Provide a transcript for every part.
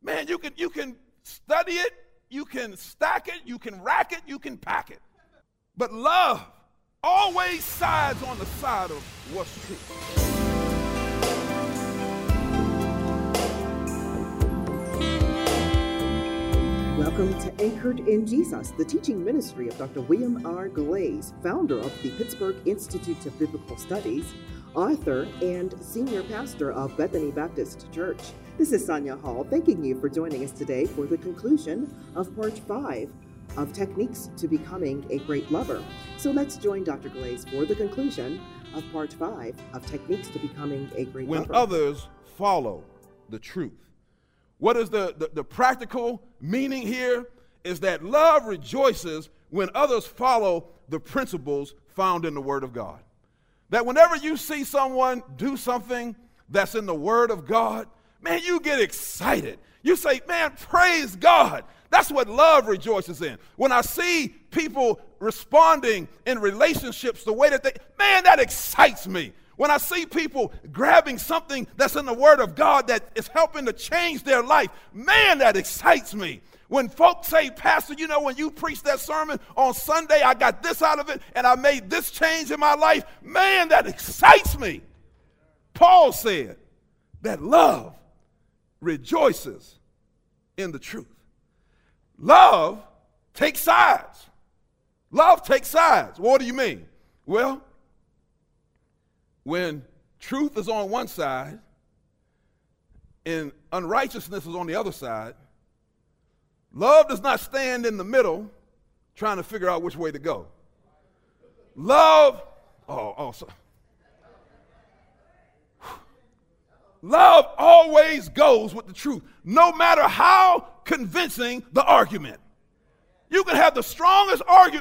Man, you can study it, you can stack it, you can rack it, you can pack it. But love always sides on the side of what's true. Welcome to Anchored in Jesus, the teaching ministry of Dr. William R. Glaze, founder of the Pittsburgh Institute of Biblical Studies, author, and senior pastor of Bethany Baptist Church. This is Sonia Hall, thanking you for joining us today for the conclusion of Part 5 of Techniques to Becoming a Great Lover. So let's join Dr. Glaze for the conclusion of Part 5 of Techniques to Becoming a Great Lover. When others follow the truth. What is the practical meaning here is that love rejoices when others follow the principles found in the Word of God. That whenever you see someone do something that's in the Word of God, man, you get excited. You say, man, praise God. That's what love rejoices in. When I see people responding in relationships the way that man, that excites me. When I see people grabbing something that's in the Word of God that is helping to change their life, man, that excites me. When folks say, Pastor, you know, when you preached that sermon on Sunday, I got this out of it, and I made this change in my life, man, that excites me. Paul said that love rejoices in the truth. Love takes sides. Love takes sides. What do you mean? Well, when truth is on one side and unrighteousness is on the other side, love does not stand in the middle trying to figure out which way to go. Love always goes with the truth, no matter how convincing the argument. You can have the strongest argument.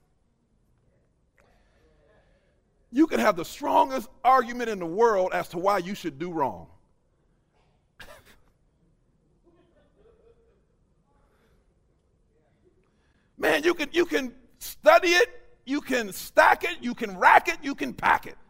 You can have the strongest argument in the world as to why you should do wrong. Man, you can study it, you can stack it, you can rack it, you can pack it.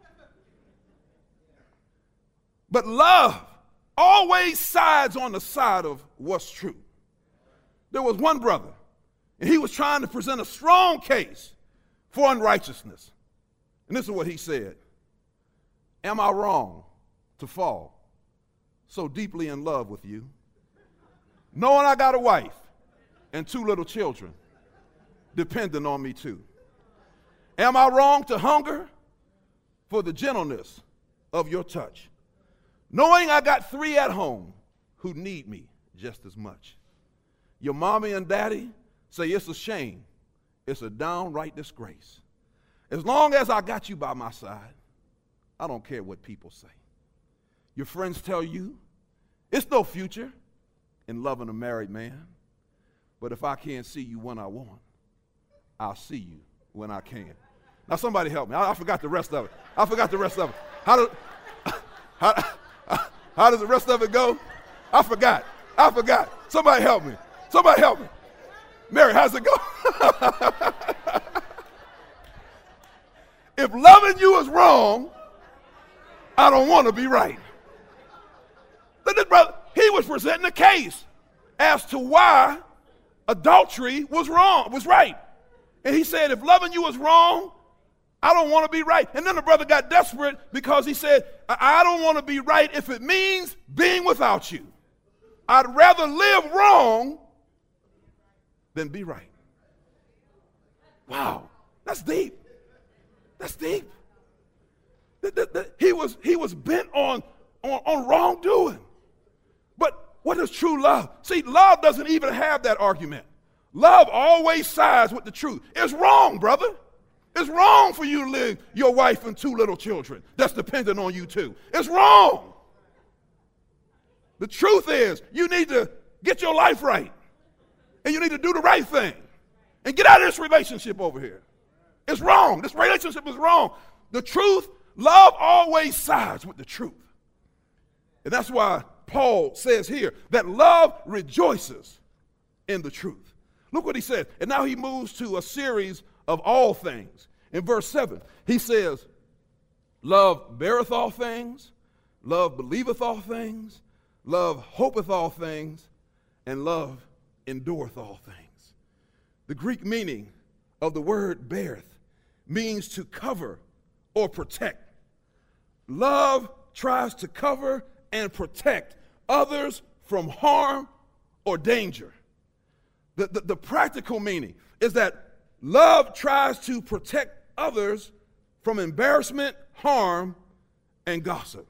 But love always sides on the side of what's true. There was one brother, and he was trying to present a strong case for unrighteousness. And this is what he said. Am I wrong to fall so deeply in love with you, knowing I got a wife and 2 little children depending on me too? Am I wrong to hunger for the gentleness of your touch, knowing I got 3 at home who need me just as much? Your mommy and daddy say it's a shame. It's a downright disgrace. As long as I got you by my side, I don't care what people say. Your friends tell you it's no future in loving a married man. But if I can't see you when I want, I'll see you when I can. Now somebody help me. I forgot the rest of it. How does the rest of it go? I forgot. Somebody help me. Mary, how's it go? If loving you is wrong, I don't want to be right. But this brother, he was presenting a case as to why adultery was right. And he said, if loving you is wrong, I don't want to be right. And then the brother got desperate because he said, I don't want to be right if it means being without you. I'd rather live wrong than be right. Wow, that's deep. He was bent on wrongdoing. But what is true love? See, love doesn't even have that argument. Love always sides with the truth. It's wrong, brother. It's wrong for you to live your wife and 2 little children that's dependent on you too. It's wrong. The truth is you need to get your life right. And you need to do the right thing. And get out of this relationship over here. It's wrong. This relationship is wrong. The truth, love always sides with the truth. And that's why Paul says here that love rejoices in the truth. Look what he says. And now he moves to a series of all things. In verse 7, he says, love beareth all things, love believeth all things, love hopeth all things, and love endureth all things. The Greek meaning of the word beareth means to cover or protect. Love tries to cover and protect others from harm or danger. The practical meaning is that love tries to protect others from embarrassment, harm, and gossip.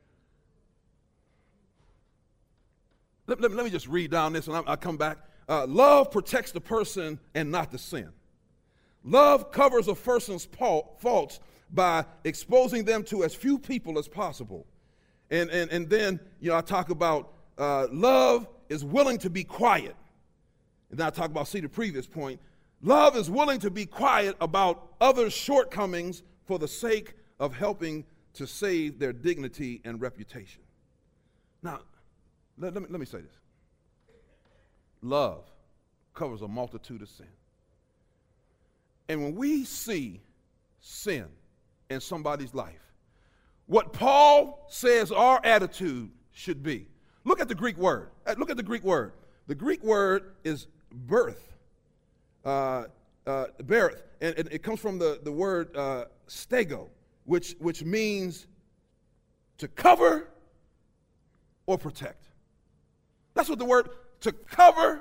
Let me just read down this and I'll come back. Love protects the person and not the sin. Love covers a person's faults by exposing them to as few people as possible. And then, I talk about love is willing to be quiet. And then I talk about, the previous point. Love is willing to be quiet about others' shortcomings for the sake of helping to save their dignity and reputation. Now, let me say this. Love covers a multitude of sin. And when we see sin in somebody's life, what Paul says our attitude should be. Look at the Greek word. Look at the Greek word. The Greek word is birth. Bereth. And it comes from the word stego, which means to cover or protect. That's what the word, to cover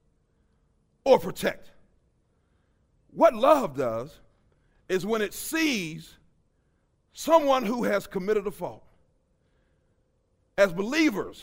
or protect. What love does is when it sees someone who has committed a fault. As believers,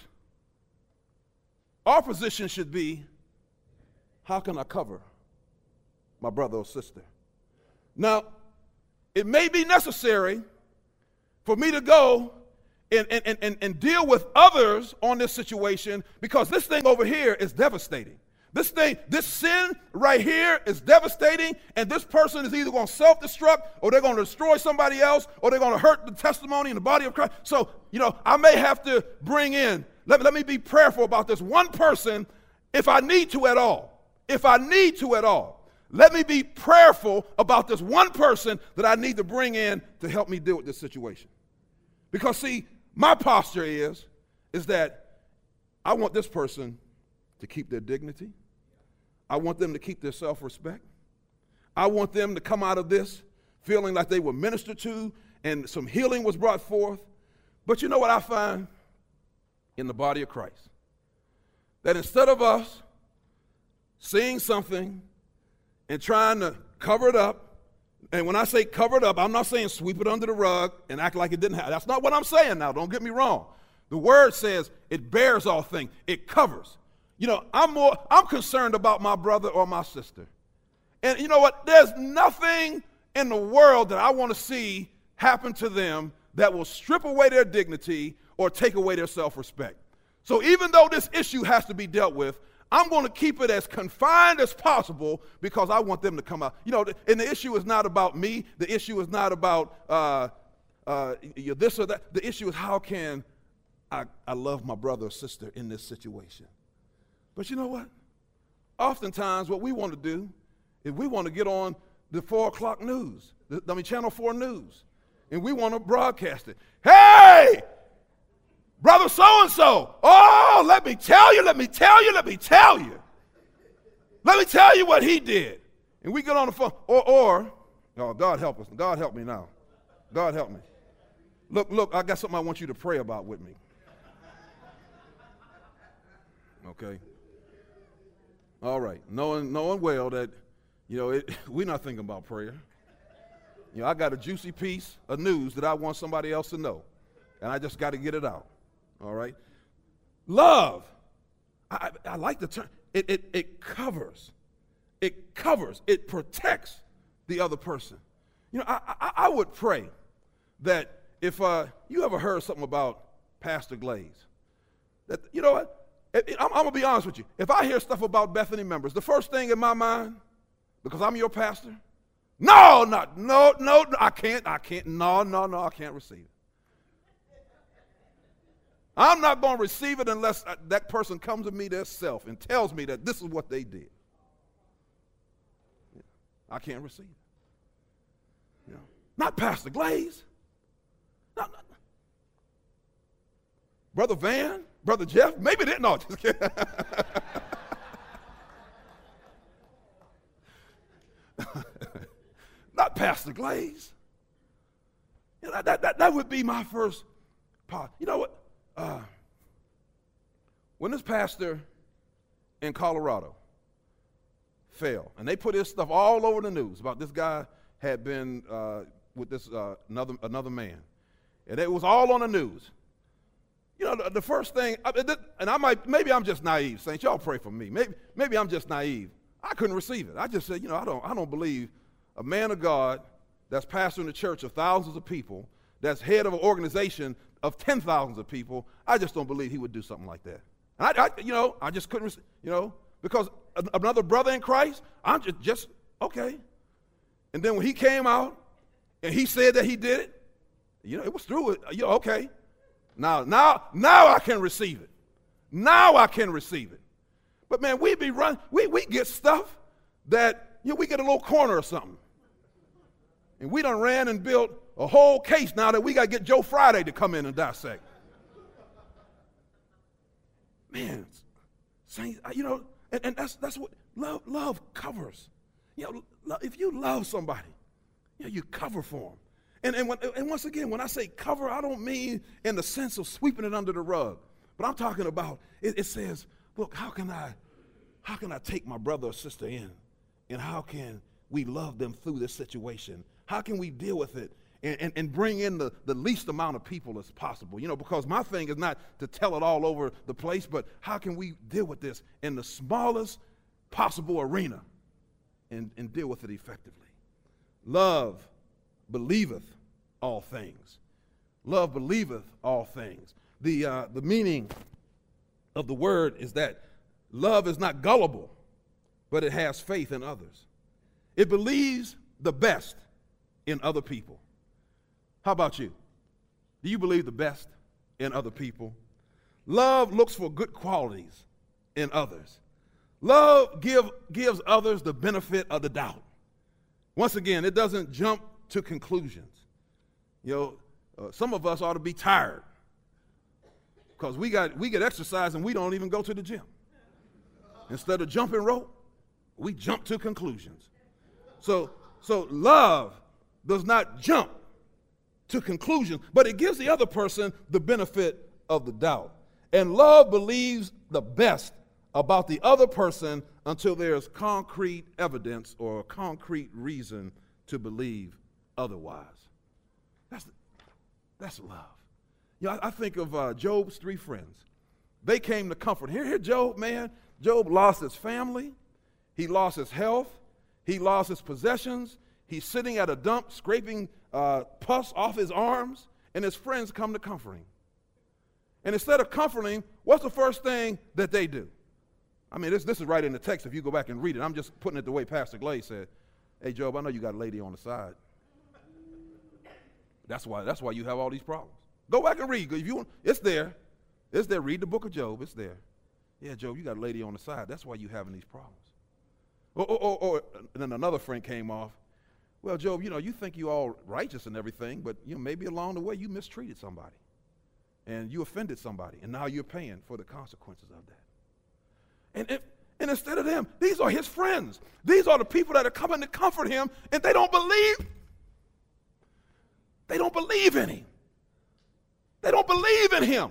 our position should be, how can I cover my brother or sister? Now, it may be necessary for me to go and deal with others on this situation, because this thing over here is devastating. This sin right here is devastating, and this person is either going to self-destruct, or they're going to destroy somebody else, or they're going to hurt the testimony in the body of Christ. So, I may have to bring in, let me be prayerful about this one person if I need to at all. If I need to at all. Let me be prayerful about this one person that I need to bring in to help me deal with this situation. Because, see, my posture is that I want this person to keep their dignity. I want them to keep their self-respect. I want them to come out of this feeling like they were ministered to and some healing was brought forth. But you know what I find in the body of Christ? That instead of us seeing something and trying to cover it up, and when I say cover it up, I'm not saying sweep it under the rug and act like it didn't happen. That's not what I'm saying now. Don't get me wrong. The word says it bears all things. It covers. I'm concerned about my brother or my sister. And you know what? There's nothing in the world that I want to see happen to them that will strip away their dignity or take away their self-respect. So even though this issue has to be dealt with, I'm going to keep it as confined as possible because I want them to come out. And the issue is not about me. The issue is not about this or that. The issue is, how can I love my brother or sister in this situation? But you know what? Oftentimes what we want to do is we want to get on the 4 o'clock news, Channel 4 News, and we want to broadcast it. Hey, brother so-and-so, let me tell you what he did. And we get on the phone, or God help us. God help me now. God help me. Look, I got something I want you to pray about with me. Okay. All right. Knowing well that, we're not thinking about prayer. I got a juicy piece of news that I want somebody else to know, and I just got to get it out. All right. Love. I like the term. It covers. It covers. It protects the other person. I would pray that if you ever heard something about Pastor Glaze, that, what? I'm going to be honest with you. If I hear stuff about Bethany members, the first thing in my mind, because I'm your pastor, no, I can't, I can't receive it. I'm not going to receive it unless that person comes to me themselves and tells me that this is what they did. I can't receive it. Not Pastor Glaze. No. Brother Van, Brother Jeff, maybe they, no, just kidding. not Pastor Glaze. You know, that would be my first part. You know what? When this pastor in Colorado fell, and they put his stuff all over the news about this guy had been with this another man, and it was all on the news. You know, the first thing, and maybe I'm just naive, saints. Y'all pray for me. Maybe I'm just naive. I couldn't receive it. I just said, you know, I don't believe a man of God that's pastoring a church of thousands of people, that's head of an organization of 10,000 of people. I just don't believe he would do something like that. And I just couldn't, because another brother in Christ, I'm just okay. And then when he came out and he said that he did it, it was through it. Okay. Now I can receive it. Now I can receive it. But man, we get stuff that we get a little corner or something. And we done ran and built a whole case now that we got to get Joe Friday to come in and dissect. Man, saints, and that's what love covers. If you love somebody, you cover for them. And once again, when I say cover, I don't mean in the sense of sweeping it under the rug. But I'm talking about, it says, look, how can I take my brother or sister in? And how can we love them through this situation? How can we deal with it and bring in the least amount of people as possible? Because my thing is not to tell it all over the place, but how can we deal with this in the smallest possible arena and deal with it effectively? Love believeth all things. Love believeth all things. The meaning of the word is that love is not gullible, but it has faith in others. It believes the best in other people. How about you? Do you believe the best in other people? Love looks for good qualities in others. Love gives others the benefit of the doubt. Once again, it doesn't jump to conclusions. Some of us ought to be tired because we get exercise and we don't even go to the gym. Instead of jumping rope, we jump to conclusions. So love does not jump to conclusions, but it gives the other person the benefit of the doubt. And love believes the best about the other person until there's concrete evidence or a concrete reason to believe otherwise. That's love. I think of Job's 3 friends. They came to comfort. Here, Job, man. Job lost his family. He lost his health. He lost his possessions. He's sitting at a dump, scraping pus off his arms, and his friends come to comfort him. And instead of comforting, what's the first thing that they do? I mean, this is right in the text if you go back and read it. I'm just putting it the way Pastor Glaze said. Hey, Job, I know you got a lady on the side. That's why you have all these problems. Go back and read. If you want, it's there. It's there. Read the book of Job. It's there. Yeah, Job, you got a lady on the side. That's why you're having these problems. And then another friend came off. Well, Job, you think you all righteous and everything, but maybe along the way you mistreated somebody. And you offended somebody. And now you're paying for the consequences of that. And instead of them, these are his friends. These are the people that are coming to comfort him, and they don't believe. They don't believe in him. They don't believe in him.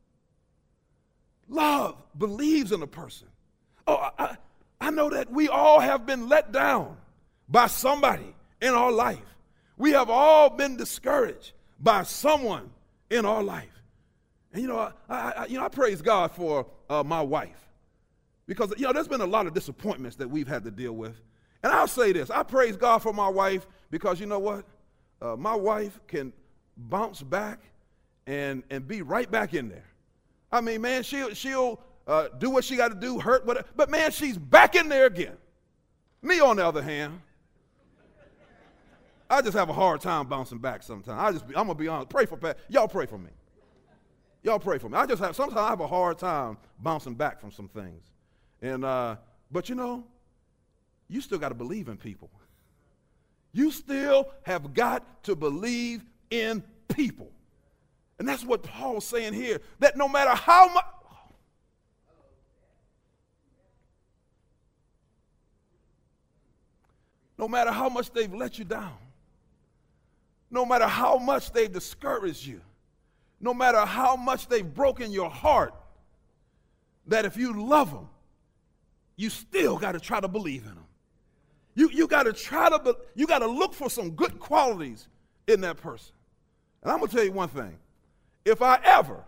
Love believes in a person. Oh, I know that we all have been let down by somebody in our life. We have all been discouraged by someone in our life. And I praise God for my wife. Because, there's been a lot of disappointments that we've had to deal with. And I'll say this, I praise God for my wife because you know what? My wife can bounce back and be right back in there. I mean, man, she'll do what she got to do, hurt, whatever. But, man, she's back in there again. Me, on the other hand, I just have a hard time bouncing back sometimes. I'm going to be honest. Pray for Pat. Y'all pray for me. Y'all pray for me. Sometimes I have a hard time bouncing back from some things. And, but you still got to believe in people. You still have got to believe in people. And that's what Paul's saying here, that no matter how much, no matter how much they've let you down, no matter how much they've discouraged you, no matter how much they've broken your heart, that if you love them, you still got to try to believe in them. You got to look for some good qualities in that person. And I'm going to tell you one thing. If I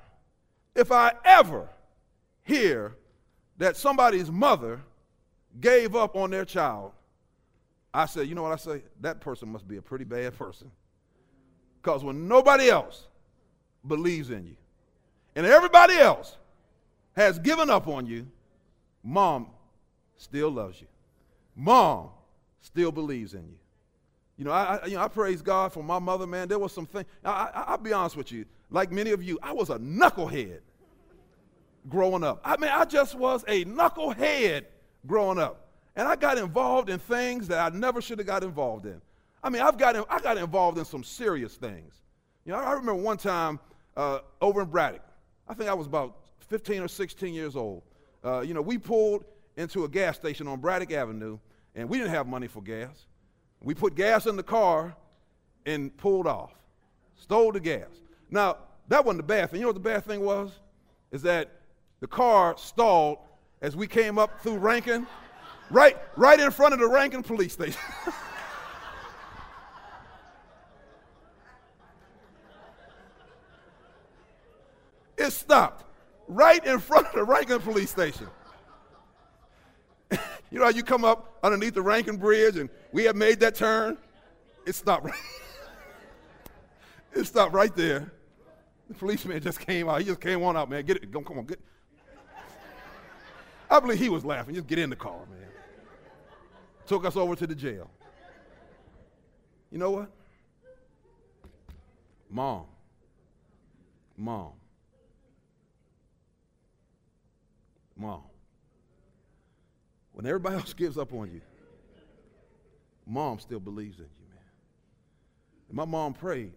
ever hear that somebody's mother gave up on their child, I say, you know what I say? That person must be a pretty bad person. Because when nobody else believes in you and everybody else has given up on you, mom still loves you. Mom still believes in you. You know, I praise God for my mother, man. There was some things. I'll be honest with you. Like many of you, I was a knucklehead growing up. I just was a knucklehead growing up. And I got involved in things that I never should have got involved in. I got involved in some serious things. You know, I remember one time over in Braddock. I think I was about 15 or 16 years old. We pulled into a gas station on Braddock Avenue, and we didn't have money for gas. We put gas in the car and pulled off, stole the gas. Now, that wasn't the bad thing. You know what the bad thing was? Is that the car stalled as we came up through Rankin, right in front of the Rankin police station. It stopped right in front of the Rankin police station. You know how you come up underneath the Rankin Bridge and we have made that turn? It stopped right. It stopped right there. The policeman just came out. He just came on out, man. Get it. Come on, get it. I believe he was laughing. Just get in the car, man. Took us over to the jail. You know what? Mom. When everybody else gives up on you, mom still believes in you, man. And my mom prayed.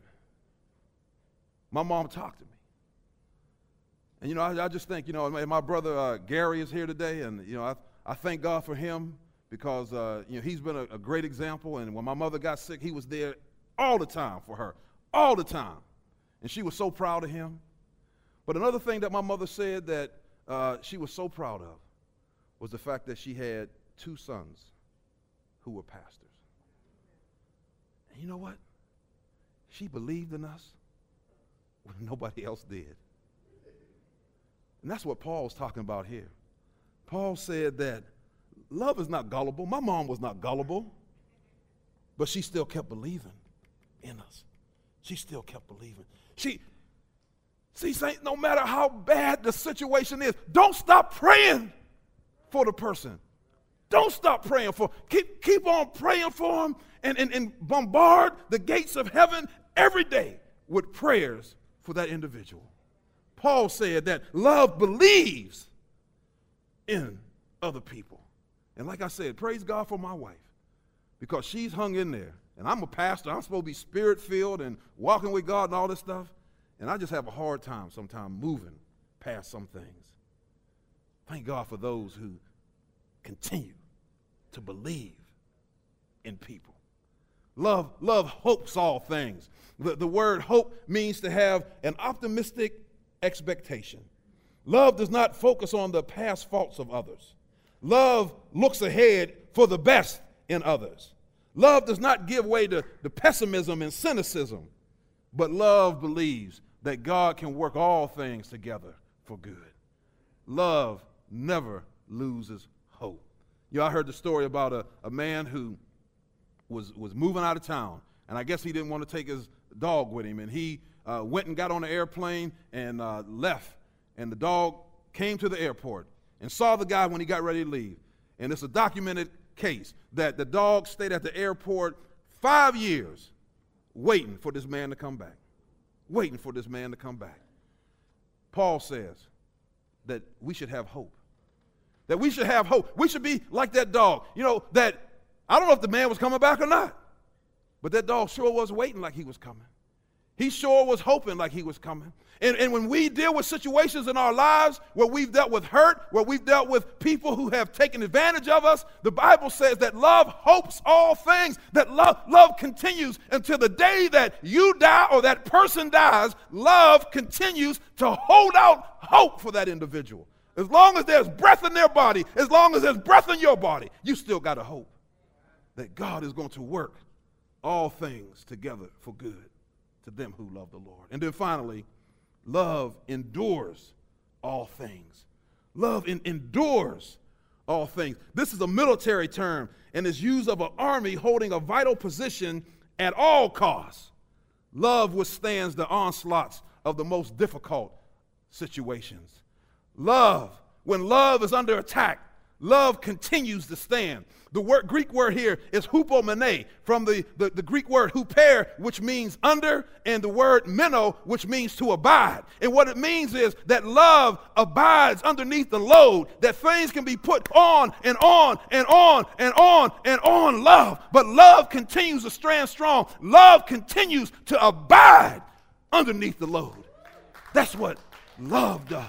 My mom talked to me. And, you know, I just think, you know, my brother Gary is here today, and, you know, I thank God for him because, you know, he's been a great example. And when my mother got sick, he was there all the time for her, all the time. And she was so proud of him. But another thing that my mother said that she was so proud of was the fact that she had 2 sons who were pastors. And you know what? She believed in us when nobody else did. And that's what Paul's talking about here. Paul said that love is not gullible. My mom was not gullible, but she still kept believing in us. She still kept believing. See, saints, no matter how bad the situation is, don't stop praying for the person. Don't stop praying for them. Keep on praying for them and bombard the gates of heaven every day with prayers for that individual. Paul said that love believes in other people. And like I said, praise God for my wife because she's hung in there. And I'm a pastor. I'm supposed to be spirit-filled and walking with God and all this stuff. And I just have a hard time sometimes moving past some things. Thank God for those who continue to believe in people. Love hopes all things. The word hope means to have an optimistic expectation. Love does not focus on the past faults of others. Love looks ahead for the best in others. Love does not give way to pessimism and cynicism, but love believes that God can work all things together for good. Love never loses hope. You know, I heard the story about a man who was moving out of town, and I guess he didn't want to take his dog with him, and he went and got on the airplane and left, and the dog came to the airport and saw the guy when he got ready to leave. And it's a documented case that the dog stayed at the airport 5 years waiting for this man to come back. Waiting for this man to come back. Paul says that we should have hope. That we should have hope. We should be like that dog. You know, that I don't know if the man was coming back or not, but that dog sure was waiting like he was coming. He sure was hoping like he was coming. And when we deal with situations in our lives where we've dealt with hurt, where we've dealt with people who have taken advantage of us, the Bible says that love hopes all things, that love continues until the day that you die or that person dies. Love continues to hold out hope for that individual. As long as there's breath in their body, as long as there's breath in your body, you still got a hope that God is going to work all things together for good to them who love the Lord. And then finally, love endures all things. Love endures all things. This is a military term and is used of an army holding a vital position at all costs. Love withstands the onslaughts of the most difficult situations. Love, when love is under attack, love continues to stand. The Greek word here is hupomene, from the Greek word huper, which means under, and the word meno, which means to abide. And what it means is that love abides underneath the load, that things can be put on and on and on and on and on love. But love continues to stand strong. Love continues to abide underneath the load. That's what love does.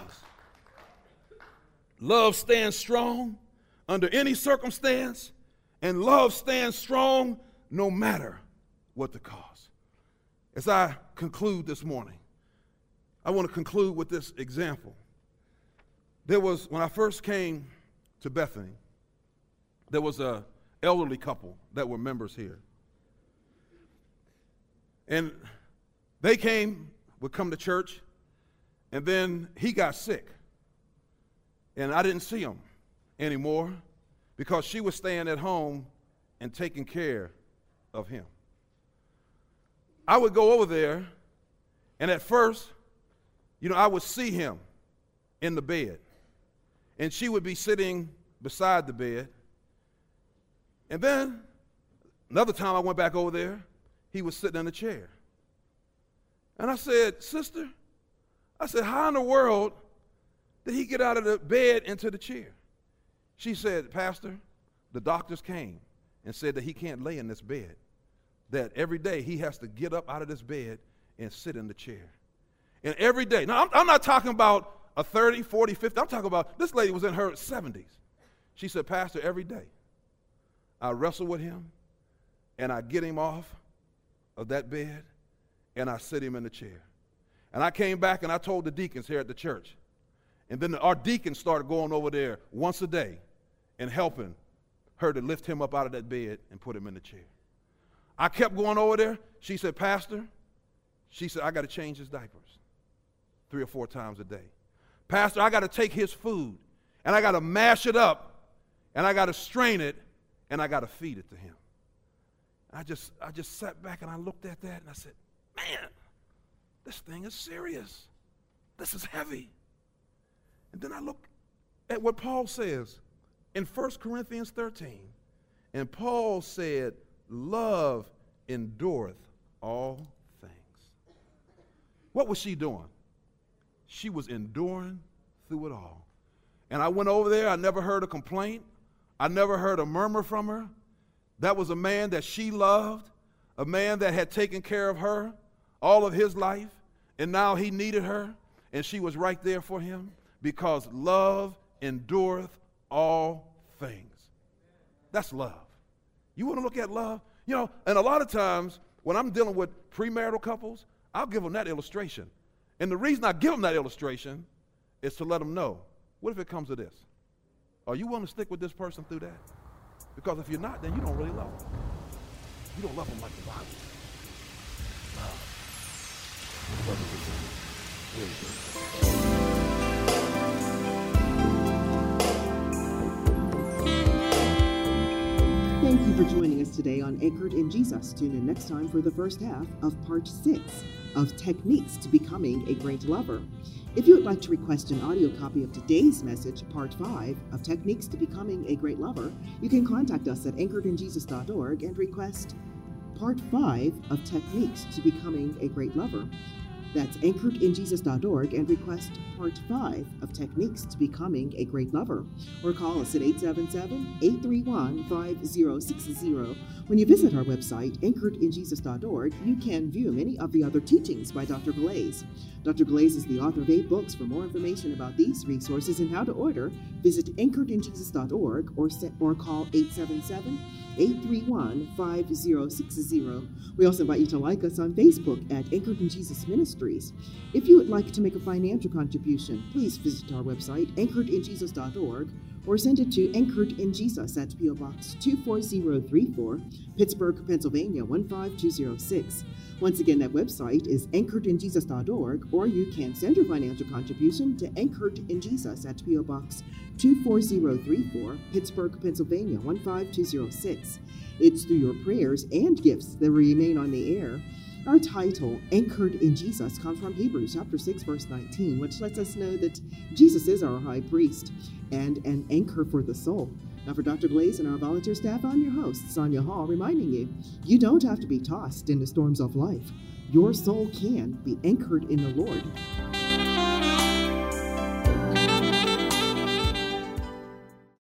Love stands strong under any circumstance, and love stands strong no matter what the cost. As I conclude this morning, I want to conclude with this example. When I first came to Bethany, there was an elderly couple that were members here. And they would come to church, and then he got sick. And I didn't see him anymore because she was staying at home and taking care of him. I would go over there, and at first, I would see him in the bed. And she would be sitting beside the bed. And then, another time I went back over there, he was sitting in a chair. And I said, "Sister," "how in the world did he get out of the bed into the chair?" She said, "Pastor, the doctors came and said that he can't lay in this bed, that every day he has to get up out of this bed and sit in the chair." And every day, now I'm not talking about a 30, 40, 50, I'm talking about this lady was in her 70s. She said, "Pastor, every day I wrestle with him and I get him off of that bed and I sit him in the chair." And I came back and I told the deacons here at the church. And then our deacons started going over there once a day and helping her to lift him up out of that bed and put him in the chair. I kept going over there. She said, "Pastor," she said, "I got to change his diapers 3 or 4 times a day. Pastor, I got to take his food and I got to mash it up and I got to strain it and I got to feed it to him." I just sat back and I looked at that and I said, "Man, this thing is serious. This is heavy." And then I look at what Paul says in 1 Corinthians 13. And Paul said, "Love endureth all things." What was she doing? She was enduring through it all. And I went over there. I never heard a complaint. I never heard a murmur from her. That was a man that she loved, a man that had taken care of her all of his life, and now he needed her, and she was right there for him. Because love endureth all things. That's love. You want to look at love? And a lot of times when I'm dealing with premarital couples, I'll give them that illustration. And the reason I give them that illustration is to let them know, what if it comes to this? Are you willing to stick with this person through that? Because if you're not, then you don't really love them. You don't love them like the Bible. Thank you for joining us today on Anchored in Jesus. Tune in next time for the first half of part 6 of Techniques to Becoming a Great Lover. If you would like to request an audio copy of today's message, part 5 of Techniques to Becoming a Great Lover, you can contact us at anchoredinjesus.org and request part 5 of Techniques to Becoming a Great Lover. That's anchoredinjesus.org and request Part 5 of Techniques to Becoming a Great Lover. Or call us at 877-831-5060. When you visit our website, anchoredinjesus.org, you can view many of the other teachings by Dr. Glaze. Dr. Glaze is the author of 8 books. For more information about these resources and how to order, visit anchoredinjesus.org or call 877-831-5060. We also invite you to like us on Facebook at Anchored in Jesus Ministries. If you would like to make a financial contribution, please visit our website, anchoredinjesus.org, or send it to Anchored in Jesus at P.O. Box 24034, Pittsburgh, Pennsylvania 15206. Once again, that website is anchoredinjesus.org, or you can send your financial contribution to Anchored in Jesus at P.O. Box 24034, Pittsburgh, Pennsylvania 15206. It's through your prayers and gifts that remain on the air. Our title, Anchored in Jesus, comes from Hebrews chapter 6, verse 19, which lets us know that Jesus is our high priest and an anchor for the soul. Now, for Dr. Glaze and our volunteer staff, I'm your host, Sonia Hall, reminding you, you don't have to be tossed in the storms of life. Your soul can be anchored in the Lord.